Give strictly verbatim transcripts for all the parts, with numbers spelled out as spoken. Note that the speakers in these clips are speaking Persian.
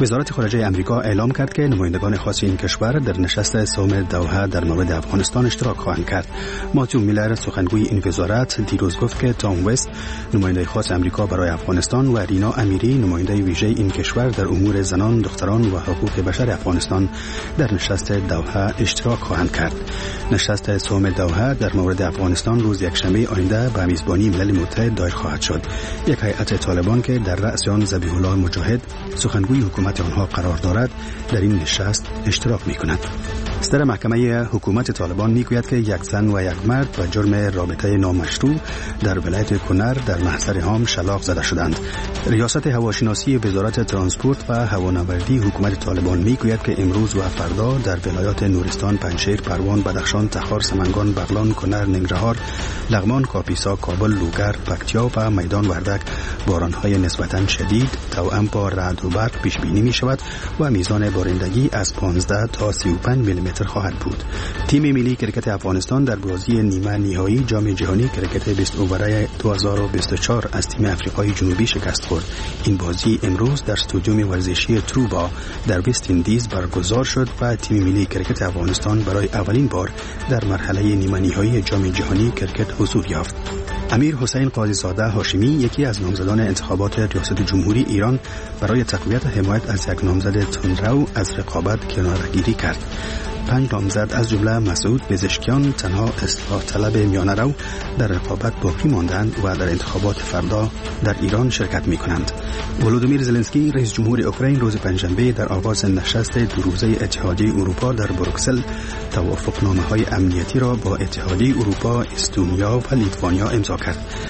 وزارت خارجه آمریکا اعلام کرد که نمایندگان خاص این کشور در نشست سوم دوحه در مورد افغانستان اشتراک خواهند کرد. ماتیو میلر سخنگوی این وزارت دیروز گفت که تام وست نماینده خاص آمریکا برای افغانستان و رینا امیری نماینده ویژه این کشور در امور زنان، دختران و حقوق بشر افغانستان در نشست دوحه اشتراک خواهند کرد. نشست سوم دوحه در مورد افغانستان روز یکشنبه آینده به میزبانی ملل متحد دایر خواهد شد. یک هیئت طالبان که در رأس آن ذبیح الله مجاهد سخنگوی حکومت آنها قرار دارد در این نشست اشتراک می‌کند. صدر محکمه حکومت طالبان میگوید که یک زن و یک مرد به جرم رابطه نامشروع در ولایت کنر در محضر هام شلاق زده شدند. ریاست هواشناسی وزارت ترانسپورت و هوانوردی حکومت طالبان میگوید که امروز و فردا در ولایات نورستان، پنجشیر، پروان، بدخشان، تخار، سمنگان، بغلان، کنر، ننگرهار، لغمان، کاپیسا، کابل، لوگر، پکتیا و میدان وردک بارانهای نسبتاً شدید توأم با رعد و برق پیش بینی می شود و میزان بارندگی از پانزده تا سی و پنج میلی متر خواهد بود. تیم ملی کرکت افغانستان در بازی نیمه نهایی جام جهانی کرکت بیست اووره دو هزار و بیست و چهار از تیم آفریقای جنوبی شکست خورد. این بازی امروز در استادیوم ورزشی تروبا در وست اندیز برگزار شد و تیم ملی کرکت افغانستان برای اولین بار در مرحله نیمه نهایی جام جهانی کرکت حضور یافت. امیر حسین قاضی زاده هاشمی یکی از نامزدان انتخابات ریاست جمهوری ایران برای تقویت حمایت از یک نامزد تندرو از رقابت کناره‌گیری کرد. پنج نامزد از جمله مسعود پزشکیان تنها اصلاح طلب میانه رو در رقابت باقی ماندند و در انتخابات فردا در ایران شرکت می کنند. ولودیمیر زلنسکی رئیس جمهور اوکراین روز پنجشنبه در آغاز نشست دو روزه اتحادیه اروپا در بروکسل توافقنامه های امنیتی را با اتحادیه اروپا، استونیا و لیتوانیا امضا کرد.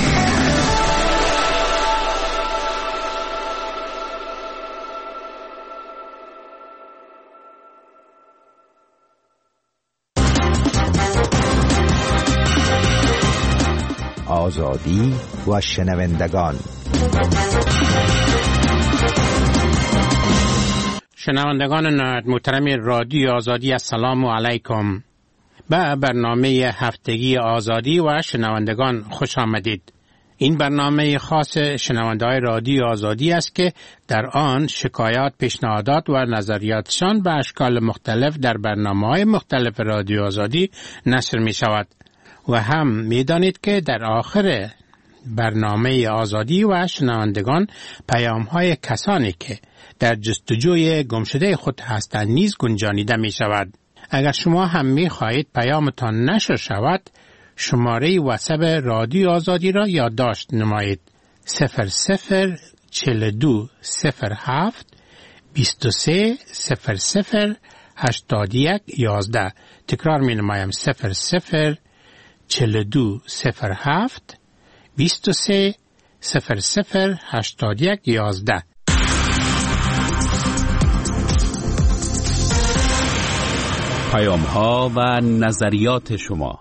آزادی و شنوندگان. شنوندگان محترم رادیو آزادی، السلام علیکم. به برنامه هفتگی آزادی و شنوندگان خوش آمدید. این برنامه خاص شنونده‌های رادیو آزادی است که در آن شکایات، پیشنهادات و نظریاتشان به اشکال مختلف در برنامه‌های مختلف رادیو آزادی نشر می شود. و هم می‌دانید که در آخر برنامه آزادی و شنوندگان پیام‌های کسانی که در جستجوی گمشده خود هستند نیز گنجانیده می‌شود. اگر شما هم می‌خواهید پیامتان نشر شود، شماره واتساپ رادیو آزادی را یادداشت نمایید: صفر صفر چهل و دو صفر هفت بیست و سه صفر صفر هشتاد و یک یازده. تکرار می‌نمایم: صفر صفر چهل و دو صفر هفت بیست و سه صفر صفر هشتاد و یک یازده. پیام ها و نظریات شما.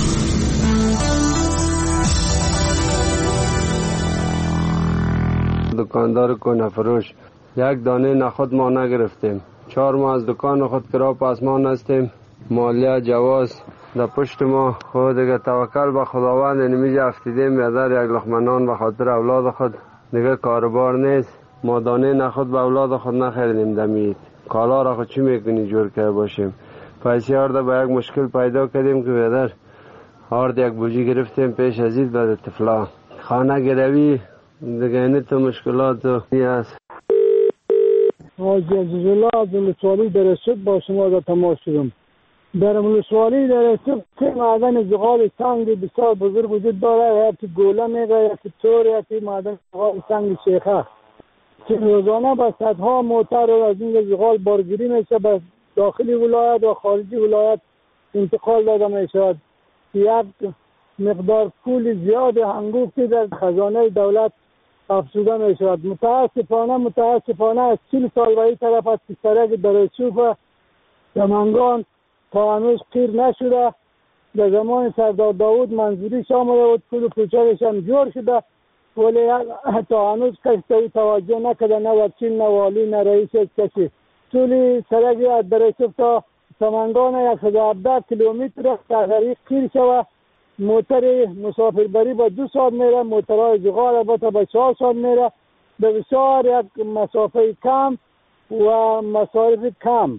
دکاندار کنه فروش یک دانه نخود ما نگرفتیم. چهار ماه از دکان خود کرا پاسمان هستیم. مالیه جواز در پشت ما. خود دیگه توکل به خداوند. نمیشه افتیدیم یادر یک لقمه نان به خاطر اولاد خود. دیگه کاربار نیست. ما دانه نخود به اولاد خود نخریدیم. دمید کالا را خود چی میکنی جور که باشیم. پیسی آرده به یک مشکل پیدا کردیم که بیادر آرد یک بوجی گرفتیم پیش ازید بعد طفلا خانه گروی دیگه اینه تو مشکلات و نیست. حاجی عزیزالله از ولسوالی درسته با شما را تماس شدم. در ولسوالی درسته سه معدن زغال سنگ بسیار بزرگ وجود داره. یکی گوله میگه، یکی تور، یکی معدن زغال سنگ شیخه که روزانه به صدها موتر از این زغال بارگیری میشه، به داخلی ولایت و خارجی ولایت انتقال داده میشود. یک مقدار پول زیاد هنگفتی در خزانه دولت افزوده میشود. متاسفانه متاسفانه از چهل سال و این طرف از سرک درچوب و دمنگان تا هنوز قیر نشده. در زمان سردار داود منظوری آمده بود، پول و پوچه‌اش هم جور شده، ولی تا هنوز کسی توجه نکرده، نه وکیل نه والی نه رئیس کسی. طول سرک از درچوب تا سمنگان صد و هفده کیلومتر در طریق قیر شود. موتر مسافربری با دو ساعت میره، موترهای زغال البته با چهار ساعت میره. به بسیار یک مسافه کم و مصارف کم.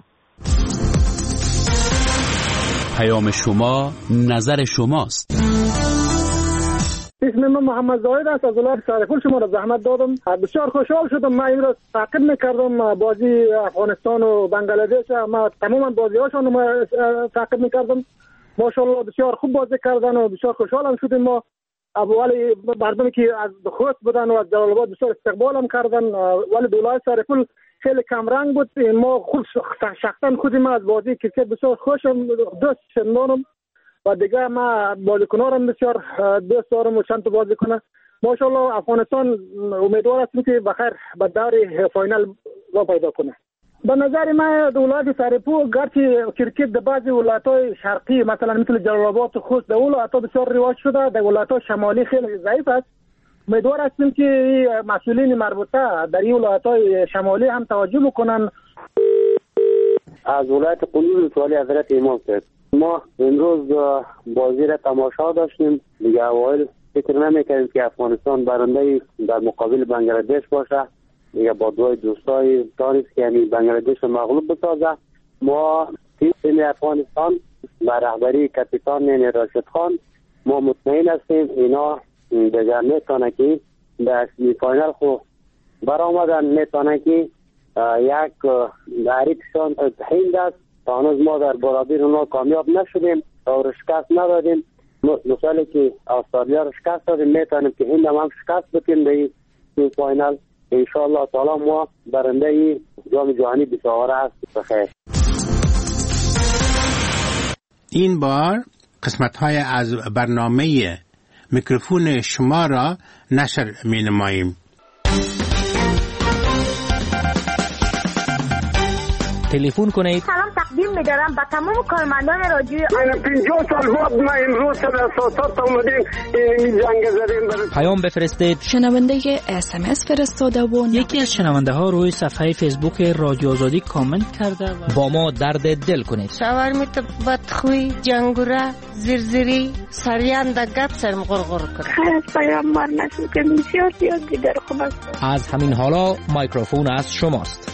پیام شما نظر شماست. اسم من محمد زاهد است از ولایت سرپل. شما را زحمت دادم، بسیار خوشحال شدم. من این را تعقیب میکردم بازی افغانستان و بنگلادش، ما تمام بازی هاشون ما تعقیب میکردم. ماشاءالله بسیار خوب بازی کردن و بسیار خوشحالم شدیم. ما ولی مردمی که از خوست بودن و از جلال آباد بسیار استقبال هم کردن، ولی ولایت سرپل خیلی کم رنگ بود. ما خود شخصا خودی ما از بازی کرکت بسیار خوشم، دوست شدم و دیگه ما بازیکنارم بسیار دوست دارم و چند تا بازیکن. ماشاءالله افغانستان امیدوار هستیم که بخیر به دور فاینال را پیدا کنه. به نظر من ولایت سرپل گرچه کرکت در بعضی ولایت‌های شرقی مثلا مثل جلال آباد و خوست در ولایت‌ها بسیار رواج شده، در ولایت‌های شمالی خیلی ضعیف است. امیدوار هستیم که مسئولین مربوطه در این ولایت‌های شمالی هم توجه بکنن. از ولایت قندوز ولایت حضرت امام صاحب، ما امروز بازی را تماشا داشتیم. دیگه اوایل فکر نمی‌کردیم که افغانستان برنده در مقابل بنگلادش باشه. دیگه با دوای دوستای دانست که یعنی بنگلادش مغلوب بسازه. ما تیم افغانستان با رهبری کاپیتان یعنی راشد خان ما مطمئن هستیم اینا دیگر میتونه که در سمی فاینال خو برآمدن، میتونه که یک دریکشان هند است. تا هنوز ما در برابر اونا کامیاب نشدیم و شکست ندادیم. مثالی که استرالیا رو شکست دادیم، میتونیم که هند هم شکست بدیم در سمی فاینال. انشاءالله تعالی ما برنده جام جهانی بیساره است. بخیر. این بار قسمت های از برنامه میکروفون شما را نشر می نماییم. تلفن کنید. سلام تقدیم می‌دارم به تمام کارمندان رادیو. من پنجاه سال بعد ما امروز در اساسات اومدیم این جنگ زدیم. پیام بفرستید. شنونده اس ام اس فرستاده و یکی از شنونده ها روی صفحه فیسبوک رادیو آزادی کامنت کرده و با ما درد دل کنید. شاورمیت بدخوی جنگوره زرزری سریان دگت سرم غرغر کرد. خیلی پیام مار نشون که بسیار زیاد دیگر خوب است. از همین حالا میکروفون از شماست.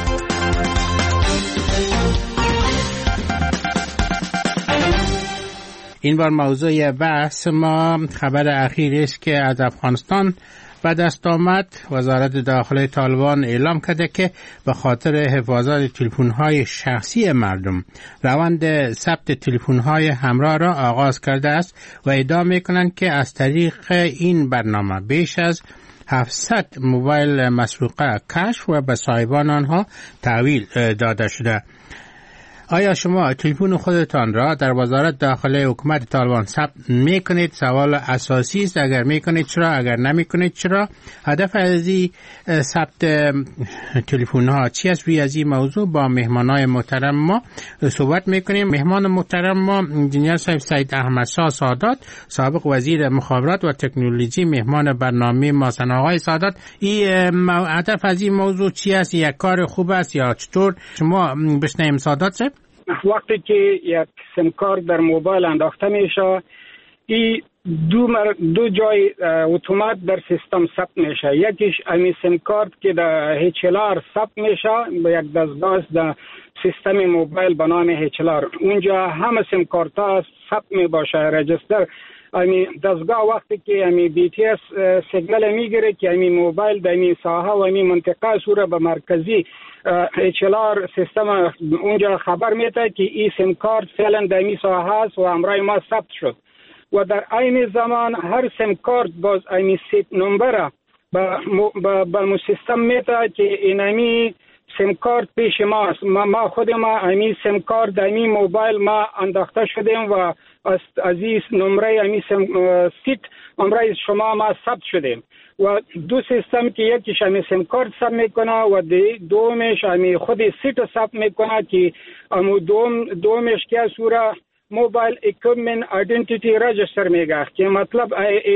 این بار موضوع بحث ما خبر اخیر است که از افغانستان به دست آمد. وزارت داخله طالبان اعلام کرده که به خاطر حفاظت تلفن‌های شخصی مردم روند ثبت تلفن‌های همراه را آغاز کرده است و ادعا می‌کنند که از طریق این برنامه بیش از هفتصد موبایل مسروقه کشف و به صاحبان آنها تحویل داده شده. آیا شما تلفن خودتان را در وزارت داخله حکومت طالبان ثبت میکنید؟ سوال اساسی است. اگر میکنید چرا؟ اگر نمیکنید چرا؟ هدف از این ثبت تلفن ها چی است؟ روی از این موضوع با مهمانای محترم ما صحبت میکنیم. مهمان محترم ما انجینیر صاحب سید احمدشاه سادات، سابق وزیر مخابرات و تکنولوژی، مهمان برنامه ما هستند. آقای سادات، این هدف از این موضوع چی است؟ یک کار خوب است یا چطور؟ شما بشنویم سادات صاحب. وقتی که یک سیم کارت در موبایل انداخته میشه، این دو مر... دو جای اتومات در سیستم ثبت میشه. یکیش امی سیم کارت که در اچ ال آر ثبت میشه به یک دستگاه در سیستم موبایل به نام اچ ال آر. اونجا همه سیم کارت ها ثبت می باشه، رجستر. امی دستگاه وقتی که امی بی تی اس سیگنال میگیره که امی موبایل در امی ساحه و امی منطقه سوره به مرکزی اچ ال آر سیستم اونجا خبر میده که این سیم کارت فعلا در امی ساحه است و همراه ما ثبت شد. و در عین زمان هر سیم کارت باز امی سیت نمبر به به سیستم میده که اینمی سیم کارت پیش ماست. ما, ما خود ما امی سیم کارت در امی موبایل ما انداخته شدیم و از از این نمره امی سیم سیت نمره شما ما ثبت شدیم. و دو سیستم که یکیش امی سیم کارت ثبت میکنه و دومش امی خود سیت ثبت میکنه که امو دوم دومش که صوره موبایل اکویپمنت آیدنتیتی رجستر میگه که مطلب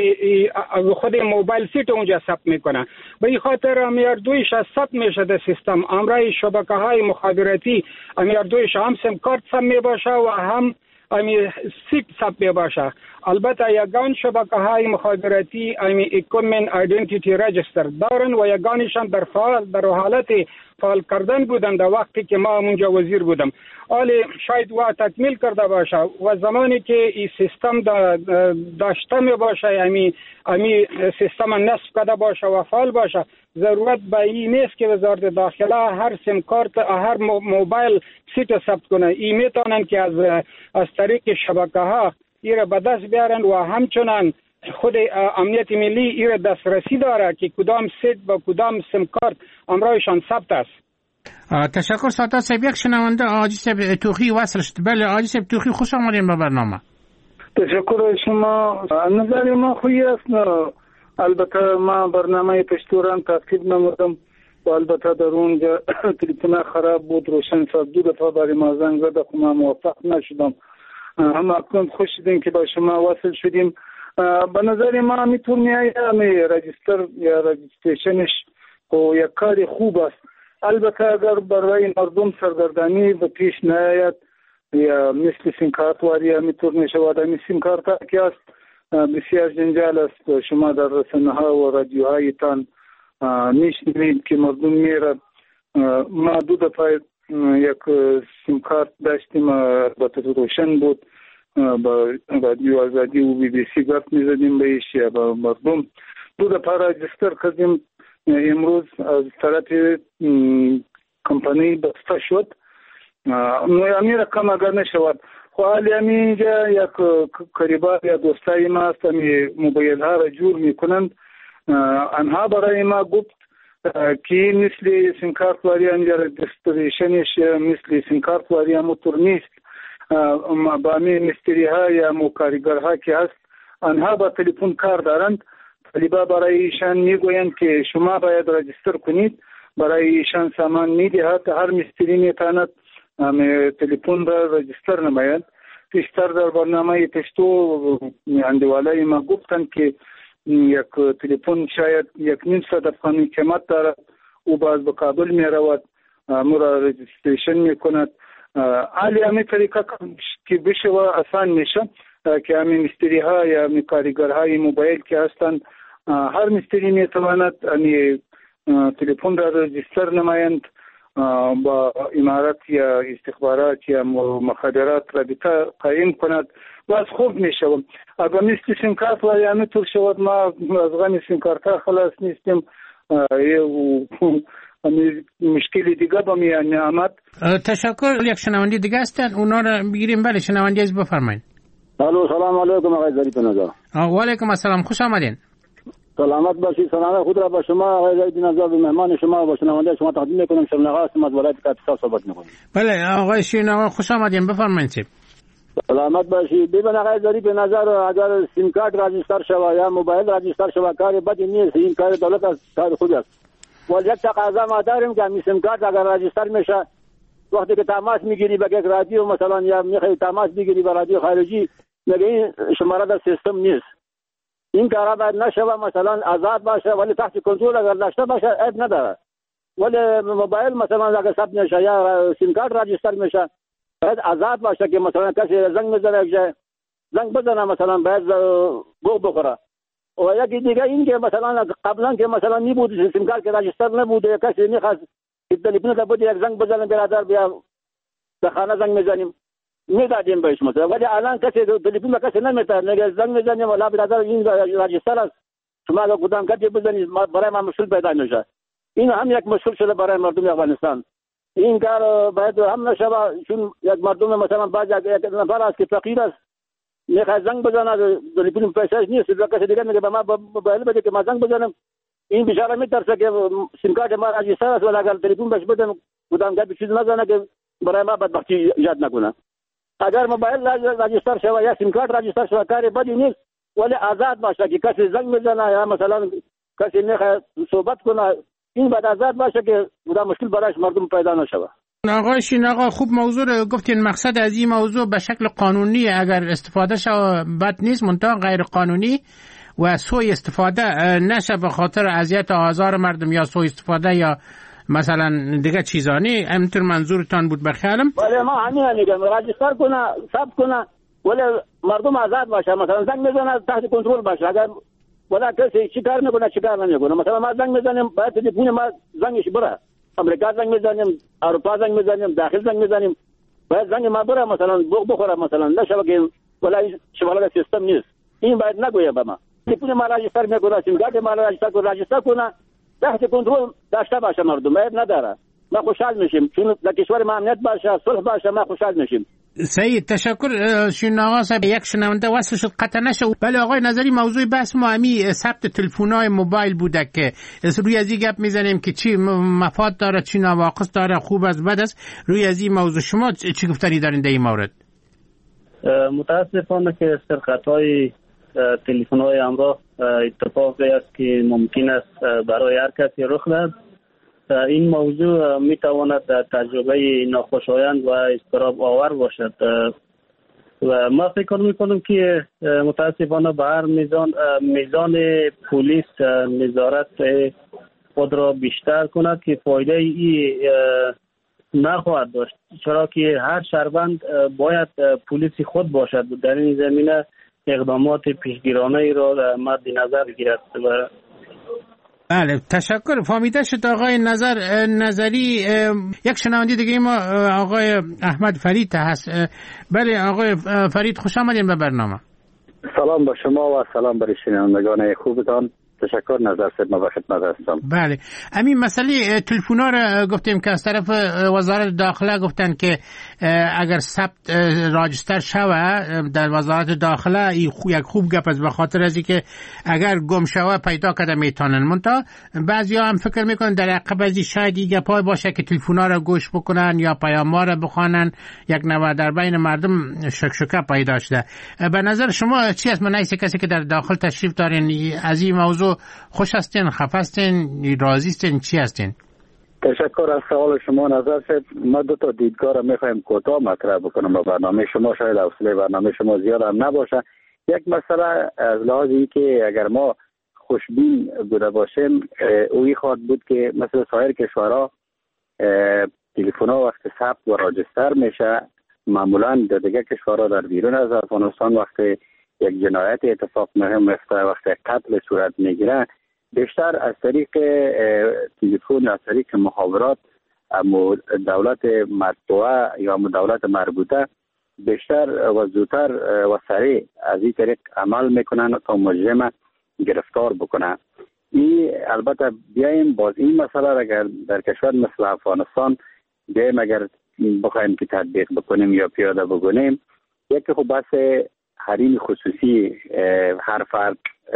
خود موبایل سیت اونجا ثبت میکنه. به این خاطر امیر دویش ثبت میشه در سیستم. امرای شبکه های مخابراتی امیر دویش هم سیم کارت ثبت میباشه و هم امی سیت ثبت میباشه. البته یگان شبکه های مخابراتی امی اکویپمنت آیدنتیتی رجستر دارن و یگانشان در فعال در حالت فعال کردن بودن در وقتی که ما اونجا وزیر بودم. حالی شاید و تکمیل کرده باشه و زمانی که این سیستم داشته می باشه، امی امی سیستم نصب کرده باشه و فعال باشه، ضرورت به این نیست که وزارت داخله هر سیم کارت هر موبایل سیت ثبت کنه. این میتونن که از از طریق شبکه ها ایره به دست بیارن و همچنان خود امنیت ملی ایره دسترسی داره که کدام سیت با کدام سیم کارت امرایشان ثبت است. تشکر ساده صاحب. یک شنونده آجی صاحب توخی وصل شد. بله آجی صاحب توخی، خوش آمدین به برنامه. تشکر شما. نظر ما خویی است. البته ما برنامه پشتوران تعقیب نمودم و البته در اونجا تلفن خراب بود، روشن صاحب دو دفعه برای ما زنگ زد و ما موفق نشدم. هم اکنون خوش شدیم که با شما وصل شدیم. به نظر ما میتون میآید رجیستر یا رجیستریشنش و یک کار خوب است. البته اگر برای مردم سرگردانی به پیش نیاید یا مثل سیم کارت واری میتون میشود. این سیم کارت که است بسیار جنجال است. شما در رسانه ها و رادیوهای تان میشنوید که مردم میره. ما دو دفعه یک سیم کارت داشتیم، البته روشن بود، با رادیو آزادی و بی بی سی گفت میزدیم بهش یا با مردم. دو دفعه رجیستر کردیم. امروز از طرف کمپانی بسته شد. امی رقم اگر نشود خب حالی امی اینجا یک قریبا یا دوستای ما است، امی موبایل ها را جور میکنند. انها برای ما گفت که مثل سیم کارت واری انجا رجیستریشنش مثل سیم کارت واری موتور نیست. با امی مستری ها یا مکاریگر ها که هست انها با تلفن کار دارند. طالبا برای ایشان میگویند که شما باید رجیستر کنید. برای ایشان سامان میدهد. هر مستری میتواند تلفن را رجیستر نماید. پیشتر در برنامه پشتو اندوالای ما گفتند که یک تلفن شاید یک نیم صد افغانی قیمت دارد او باز به کابل می رود مرا رجیستریشن می کند. حالی همی طریقه که بشه و آسان میشه که همی مستری ها یا همی کارگر های موبایل که هستند هر مستری می تواند همی تلفن را رجیستر نمایند با امارات یا استخبارات یا مخابرات رابطه قایم کند. باز خوب می شود. اگر مثل سیم کارت ولی همه طور شود ما از غم سیم کارت ها خلاص نیستیم. مشکلی دیگه با می آمد. تشکر. یک شنونده دیگه هستن اونا رو بگیریم. بله شنونده از بفرمایید. الو سلام علیکم آقای ظریف نژاد. و علیکم السلام، خوش آمدین. سلامت باشید. سلام خود را با شما آقای ظریف نژاد و مهمان شما و شنونده شما تقدیم میکنم. شما نگاه هستم از ولایت کاپیتان صحبت میکنم. بله آقای شیرین آقا خوش آمدین، بفرمایید. سلامت باشید. ببین آقای ظریف نژاد اگر سیم کارت رجیستر شود یا موبایل رجیستر شود کار بدی نیست. این کار دولت است، کار خود است. ولی یک تقاضا ما داریم که این سیم کارت اگر رجیستر میشه وقتی که تماس میگیری به یک رادیو مثلا یا میخوای تماس بگیری به رادیو خارجی میگه این شماره در سیستم نیست. این کارا باید نشوه، مثلا آزاد باشه ولی تحت کنترل اگر داشته باشه عیب نداره. ولی موبایل مثلا اگر ثبت نشه یا سیم کارت رجیستر میشه باید آزاد باشه که مثلا کسی زنگ میزنه یک زنگ بزنه مثلا باید گوه بخوره. و یکی دیگه این که مثلا قبلا که مثلا نبود سیم کارت که رجیستر نبوده کسی میخواست تلفن تا بود یک زنگ بزنه برادر بیا به خانه زنگ میزنیم میدادیم بهش مثلا. ولی الان کسی تلفن به کسی نمیتونه میگه زنگ میزنیم ولی برادر این رجیستر است شما اگر کدام کارت بزنید برای ما مشکل پیدا میشه. این هم یک مشکل شده برای مردم افغانستان. این کار باید هم نشه چون یک مردم مثلا بعض یک نفر است که فقیر است میخواد زنگ بزنه تلفن پیسش نیست و کسی دیگه میگه به ما موبایل بده که ما زنگ بزنم. این بیچاره میترسه که سیم کارت ما رجیستر است ولی اگر تلفن بهش بدم کدام کارت چیز نزنه که برای ما بدبختی ایجاد نکنه. اگر موبایل رجیستر شود یا سیم کارت رجیستر شود کاری بدی نیست ولی آزاد باشه که کسی زنگ بزنه یا مثلا کسی میخواد صحبت کنه این باید آزاد باشه که بودا مشکل برایش مردم پیدا نشوه. آقای شین آقا خوب موضوع رو گفتین. مقصد از این موضوع به شکل قانونی اگر استفاده شود بد نیست، منتها غیر قانونی و سوء استفاده نشه به خاطر اذیت آزار مردم یا سوء استفاده یا مثلا دیگه چیزانی. همینطور منظورتان بود به خیالم. ولی ما همین میگم رجیستر کنه ثبت کنه ولی مردم آزاد باشه، مثلا زنگ میزنه تحت کنترل باشه. اگر ولی کسی چی کار میکنه چی کار نمیکنه مثلا ما زنگ میزنیم باید تلفن ما زنگش بره امریکا زنگ میزنیم، اروپا زنگ میزنیم، داخل زنگ میزنیم. باید زنگ ما بره مثلا بخ بخوره مثلا نشه که ولی شمال سیستم نیست. این باید نگویه به ما. تلفن ما راجستر میکنه، سیم کارت ما راجستر کنه، راجستر کنه. تحت کنترل داشته باشه مردم، باید نداره. ما خوشحال میشیم چون در کشور ما امنیت باشه، صلح باشه، ما خوشحال میشیم. سید تشکر. شین آقا صاحب یک شنونده وصل شد قطع نشه. بله آقای نظری، موضوع بحث ما همی ثبت تلفن‌های موبایل بوده که روی از این گپ میزنیم که چی مفاد داره، چی نواقص داره، خوب است، بد است. روی از این موضوع شما چی گفتنی دارین در این مورد؟ متاسفانه که سرقت‌های تلفن‌های همراه اتفاقی است که ممکن است برای هر کسی رخ دهد. این موضوع میتواند تجربه ناخوشایند و اضطراب آور باشد و ما فکر میکنم که متاسفانه به هر میزان میزان پلیس نظارت خود را بیشتر کند که فایده ای نخواهد داشت، چرا که هر شهروند باید پلیس خود باشد در این زمینه اقدامات پیشگیرانه ای را مد نظر گیرد. و بله تشکر. فهمیده شد آقای نظر نظری. یک شنونده دیگه ما آقای احمد فرید هست. بله آقای فرید خوش آمدین به برنامه. سلام به شما و سلام برای شنوندگان خوبتان. تشکر. نظر صاحب ما به خدمت هستم. بله همین مسئله تلفن‌ها را گفتیم که از طرف وزارت داخله گفتن که اگر ثبت راجستر شوه در وزارت داخله یک خوب گپ است، به خاطر از اینکه اگر گم شوه پیدا کرده میتونن. منتها بعضیا هم فکر میکنن در عقب از شاید این گپای باشه که تلفن‌ها را گوش بکنن یا پیام‌ها را بخوانن، یک نوع در بین مردم شکشکه پیدا شده. به نظر شما چی است؟ من نیست کسی که در داخل تشریف دارین از این موضوع خوش هستین، خفه هستین، راضی هستین، چی هستین؟ تشکر از سوال شما نظر صاحب. ما دو تا دیدگاه را میخوایم کوتاه مطرح بکنم با برنامه شما. شاید حوصله برنامه شما زیاد هم نباشه. یک مسئله از لحاظی که اگر ما خوشبین بوده باشیم اوی خواهد بود که مثل سایر کشورها تلفن‌ها وقت ثبت و راجستر میشه، معمولا در دیگه کشورها در بیرون از افغانستان وقتی یک جنایت اتفاق مهم میفته، وقتی قتل صورت میگیره، بیشتر از طریق تلفن، از طریق مخابرات دولت مطبوعه یا دولت مربوطه بیشتر و زودتر و سریع از این طریق عمل میکنن تا مجرم گرفتار بکنن. این البته بیایم باز این مسئله را اگر در کشور مثل افغانستان بیایم اگر بخوایم که تطبیق بکنیم یا پیاده بکنیم، یکی خب بس حریم خصوصی هر فرد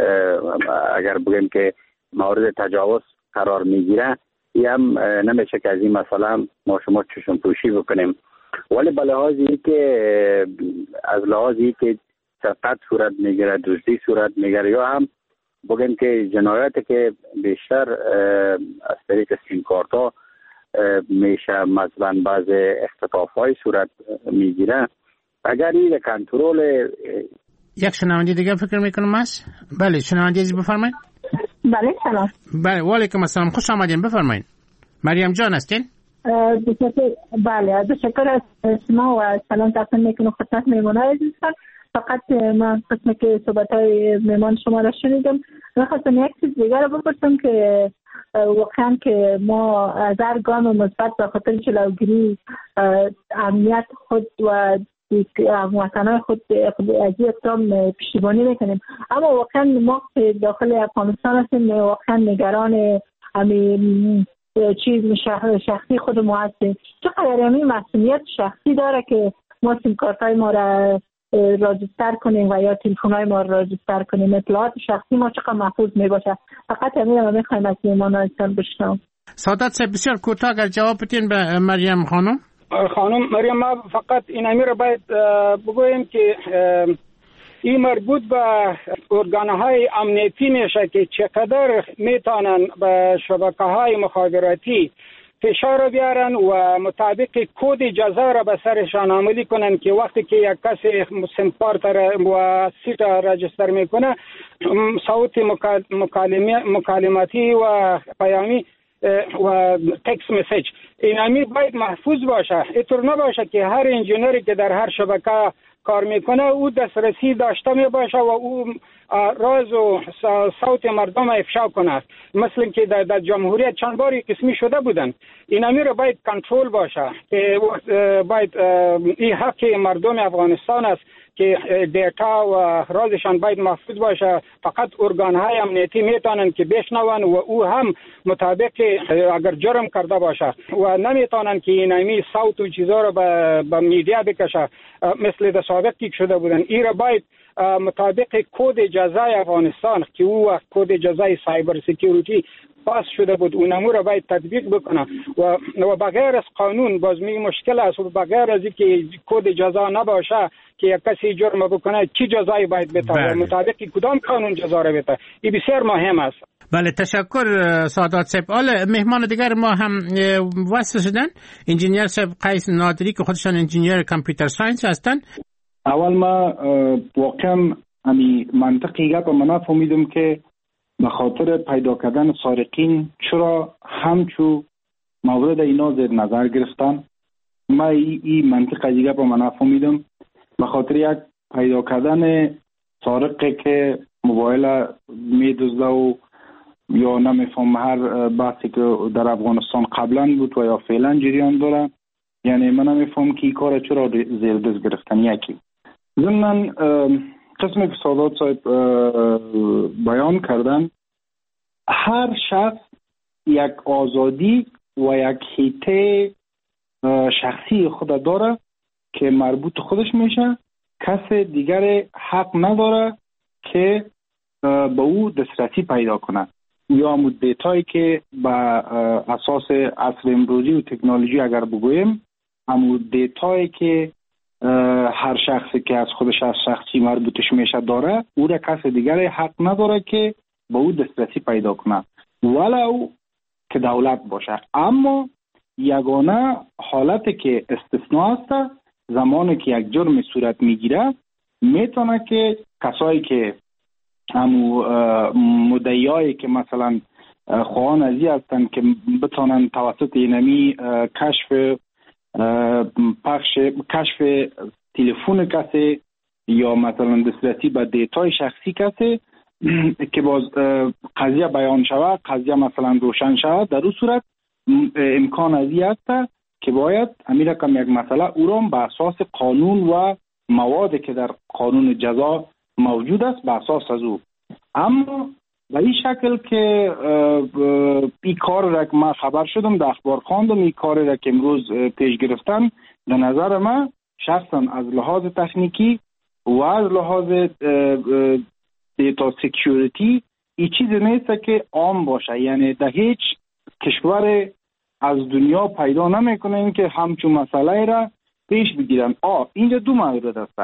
اگر بگیم که مورد تجاوز قرار میگیره، این هم نمیشه که از این مثلا ما شما چشم پوشی بکنیم. ولی به لحاظی که از لحاظی که سرقت صورت میگیره، دزدی صورت میگیره یا هم بگیم که جنایتی که بیشتر از طریق سیم کارت ها میشه، مثلا بعض اختطاف های صورت میگیره، اگر این کنترل یک شنونده دیگه فکر میکنم است. بله شنونده عزیز بفرمایید. بله سلام. بله و علیکم السلام، خوش آمدین، بفرمایید. مریم جان هستین؟ بله تشکر از شما و سلام تقدیم میکنم خدمت میمونه عزیزم. فقط من قسمی که صحبت های میمان شما را شنیدم، میخواستم یک چیز دیگر رو بپرسم که واقعا که ما از هر گام مثبت به خاطر جلوگیری امنیت خود و وطنهای خود از این اقدام پشتیبانی میکنیم، اما واقعا ما داخل افغانستان هستیم واقعا نگران همین چیز شخصی خود ما هستیم. چقدر همین مسئولیت شخصی داره که ما سیم کارت های ما را راجستر کنیم و یا تلفن های ما را راجستر کنیم، اطلاعات شخصی ما چقدر محفوظ می باشه. فقط همین رو میخوایم از ایمان هستن بشنم. سعادت صاحب بسیار کوتاه اگر جواب بدین به مریم خانم. خانم مریم، ما فقط این امیر باید بگوییم که این مربوط به ارگانهای امنیتی میشه که چقدر میتونن به شبکه‌های مخابراتی فشار بیارن و مطابق کد جزا را به سرشان عملی کنن که وقتی که یک کسی سیم کارت و سیت راجستر میکنه صوت مکالماتی و پیامی و تکست مسیج این همی باید محفوظ باشه. اینطور نباشه که هر انجینری که در هر شبکه کار میکنه او دسترسی داشته می باشه و او راز و صوت مردم افشا کنه، مثل که در, در جمهوریت چند باری قسمی شده بودن. این امیر باید کنترل باشه که باید این حق مردم افغانستان است که دیتا و رازشان باید محفوظ باشه. فقط ارگانهای امنیتی میتونن که بشنون و او هم مطابق اگر جرم کرده باشه و نمیتونن که اینمی صوت و چیزا رو به میدیا بکشه مثل در سابق که شده بودن. این را باید مطابق کد جزای افغانستان که او وقت کد جزای سایبر سکیوریتی پاس شده بود اون امور را باید تطبیق بکنه و و بغیر از قانون باز می مشکل است و بغیر از اینکه کد جزا نباشه که یک کسی جرم بکنه چی جزایی باید بده و مطابق کدام قانون جزا را بده. این بسیار مهم است. بله تشکر سادات صاحب. حالا مهمان دیگر ما هم وصل شدن، انجینیر صاحب قیس نادری که خودشان انجینیر کامپیوتر ساینس هستن. اول ما واقعا امی منطقی گپ ما نفهمیدم که به خاطر پیدا کردن سارقین چرا همچو مورد اینا زیر نظر گرفتن. ما ای, ای منطق دیگه با من نفهمیدم. به خاطر یک پیدا کردن سارقی که موبایل میدزده و یا نمیفهم هر بحثی که در افغانستان قبلا بود و یا فعلا جریان داره، یعنی من نمیفهم که این کار چرا زیر دست گرفتن. یکی ضمن قسمی که سادات صاحب بیان کردن، هر شخص یک آزادی و یک حیطه شخصی خود داره که مربوط خودش میشه. کس دیگر حق نداره که به او دسترسی پیدا کنه یا دیتایی که به اساس عصر امروزی و تکنولوژی اگر بگویم همون دیتایی که هر شخصی که از خودش از شخصی مربوطش میشه داره، او را کس دیگر حق نداره که به او دسترسی پیدا کنه ولو که دولت باشه. اما یگانه حالتی که استثناء است زمانی که یک جرم صورت میگیره میتونه که کسایی که همو مدعیایی که مثلا خواهان ازی هستن که بتونن توسط اینمی کشف پخش کشف تلفن کسی یا مثلا دسترسی به دیتای شخصی کسی که باز قضیه بیان شود، قضیه مثلا روشن شود، در اون صورت امکان ازی هست که باید امیر کم یک مسئله او را به اساس قانون و مواد که در قانون جزا موجود است به اساس از او. اما به این شکل که این کار را که من خبر شدم در اخبار خواندم، این کار را که امروز پیش گرفتن، به نظر من شخصا از لحاظ تکنیکی و از لحاظ دیتا سکیوریتی این چیزی نیست که عام باشه. یعنی در هیچ کشور از دنیا پیدا نمیکنه که همچون مسئله را پیش بگیرن. آه اینجا دو مورد است.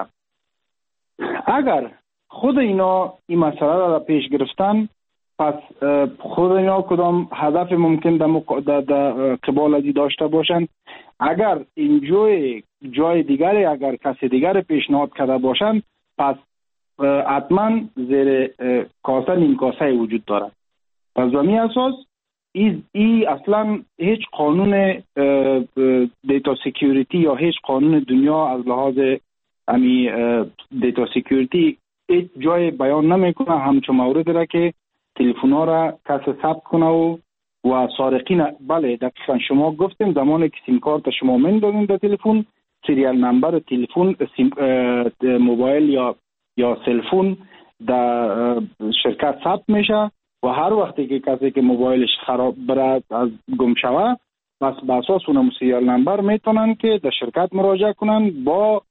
اگر خود اینا این مسئله را پیش گرفتن، پس خود اینا کدام هدف ممکن در قبال ازی داشته باشند. اگر این جای جای دیگری اگر کسی دیگر پیشنهاد کرده باشند، پس حتما زیر کاسه نیم کاسه وجود دارد. پس به می اساس ای, ای اصلا هیچ قانون دیتا سکیوریتی یا هیچ قانون دنیا از لحاظ امی دیتا سکیوریتی هیچ جای بیان نمیکنه همچون مورد را که تلفن ها را کس ثبت کنه و و سارقین. بله دقیقا شما گفتیم زمانی که سیم کارت شما من دادین در تلفن، سریال نمبر تلفن موبایل یا یا سلفون در شرکت ثبت میشه و هر وقتی که کسی که موبایلش خراب بره از گم شوه، بس به اساس اون سریال نمبر میتونن که در شرکت مراجعه کنن با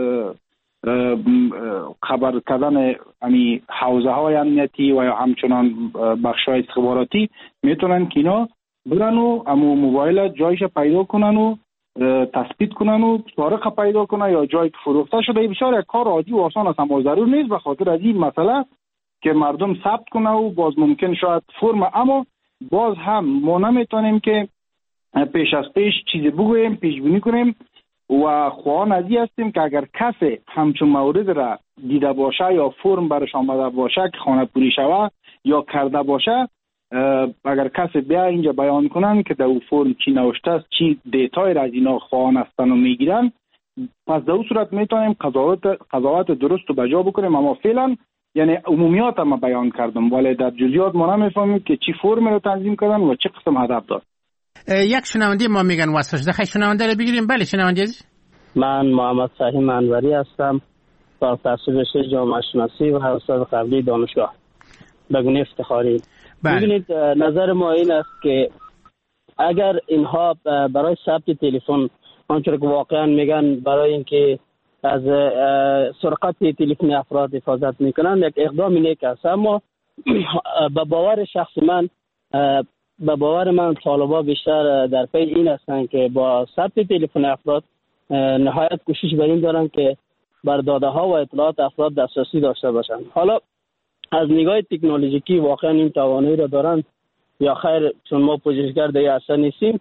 خبر کردن امی حوزه های امنیتی و یا همچنان بخش های استخباراتی میتونن که اینا برن و امو موبایل جایش پیدا کنن و تثبیت کنن و سارق پیدا کنن یا جایی که فروخته شده. این بسیار یک کار عادی و آسان است، اما ضرور نیست به خاطر از این مسئله که مردم ثبت کنه و باز ممکن شاید فرم. اما باز هم ما نمیتونیم که پیش از پیش چیزی بگوییم، پیش بینی کنیم و خواهان ازی هستیم که اگر کسی همچون مورد را دیده باشه یا فرم برش آمده باشه که خانه پوری شوه یا کرده باشه، اگر کسی بیا اینجا بیان کنن که در او فرم چی نوشته است، چی دیتای را از اینا خواهان هستن و میگیرن، پس در اون صورت میتونیم قضاوت قضاوت درست و بجا بکنیم. اما فعلا یعنی عمومیات ما بیان کردم، ولی در جزئیات ما نمیفهمیم که چی فرم رو تنظیم کردن و چه قسم هدف داد. یک شنونده ما میگن واسه شده، خیلی شنونده رو بگیریم. بله شنونده عزیز. من محمد فهیم انوری هستم، فارغ التحصیل رشته جامعه شناسی و استاد قبلی دانشگاه بگونه افتخاری. ببینید نظر ما این است که اگر اینها برای ثبت تلفن آنچه که واقعا میگن برای اینکه از سرقت تلفن افراد حفاظت میکنن، یک اقدام نیک است، اما به باور شخص من به باور من طالبا بیشتر در پی این هستند که با ثبت تلفن افراد نهایت کوشش بر این دارن که بر داده ها و اطلاعات افراد دسترسی داشته باشند. حالا از نگاه تکنولوژیکی واقعا این توانایی را دارند یا خیر، چون ما پژوهشگر دیگه اصلا نیستیم.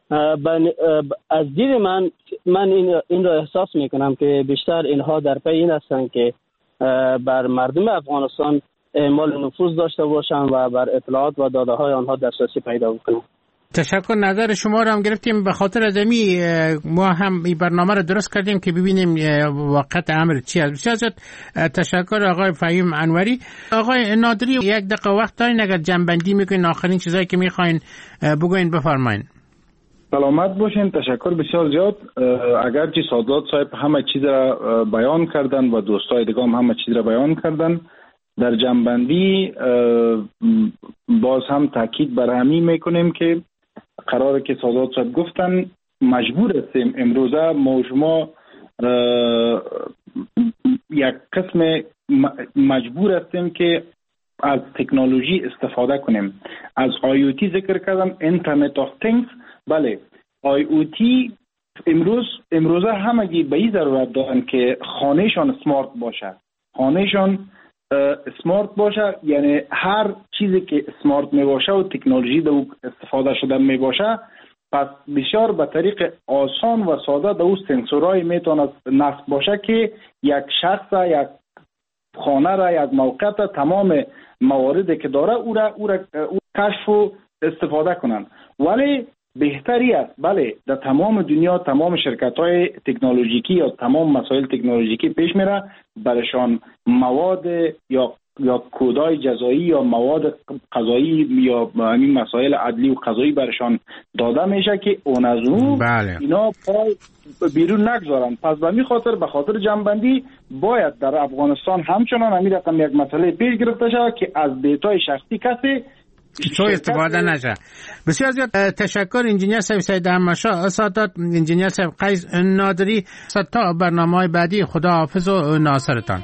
از دید من من این این را احساس میکنم که بیشتر اینها در پی این هستند که بر مردم افغانستان اعمال نفوذ داشته باشند و بر اطلاعات و داده های آنها دسترسی پیدا بکنند. تشکر. نظر شما رو هم گرفتیم. به خاطر ازمی ما هم این برنامه رو درست کردیم که ببینیم واقعیت امر چی است. بسیار تشکر آقای فهیم انوری. آقای نادری یک دقیقه وقت دارین، اگر جنبندی میکنین آخرین چیزایی که میخواین بگوین بفرمایین. سلامت باشین. تشکر بسیار زیاد. اگرچه سادات صاحب همه چیز را بیان کردن و دوستای دیگه هم همه چیز را بیان کردن، در جنبندی باز هم تاکید بر همین میکنیم که قراره که سادات صاحب گفتن مجبور هستیم امروزه ما و شما یک قسم مجبور هستیم که از تکنولوژی استفاده کنیم. از آی او تی ذکر کردم، اینترنت آف تینگز. بله، آی او تی امروز امروزه همگی به این ضرورت دارن که خانهشان سمارت باشه، خانهشان سمارت باشه، یعنی هر چیزی که سمارت می باشه و تکنولوژی دو استفاده شده می باشه، پس بسیار به طریق آسان و ساده دو سنسورهای میتونه نصب باشه که یک شخص، یک خانه را، یک موقع تمام مواردی که داره او را او را او کشف و استفاده کنن. ولی بهتری است بله در تمام دنیا تمام شرکت‌های تکنولوژیکی یا تمام مسائل تکنولوژیکی پیش میره، برشان مواد یا یا کودای جزایی یا مواد قضایی یا همین مسائل عدلی و قضایی برشان داده میشه که اون از اون بله. اینا پای بیرون نگذارن. پس به می خاطر به خاطر جنبندی باید در افغانستان همچنان همین رقم یک مسئله پیش گرفته شود که از دیتای شخصی کسی تو استفاده نشه. بسیار زیاد تشکر انجینیر صاحب سید احمدشاه اساتید، انجینیر صاحب قیس نادری. تا برنامه‌های بعدی خدا حافظ و ناصرتان.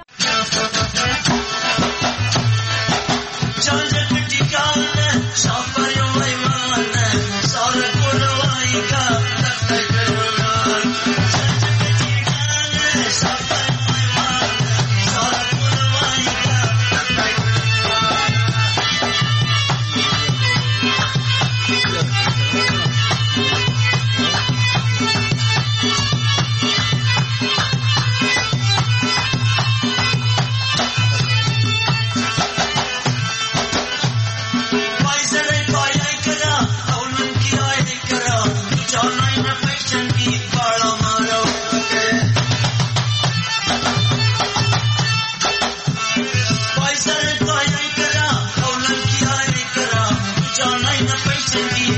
Bye.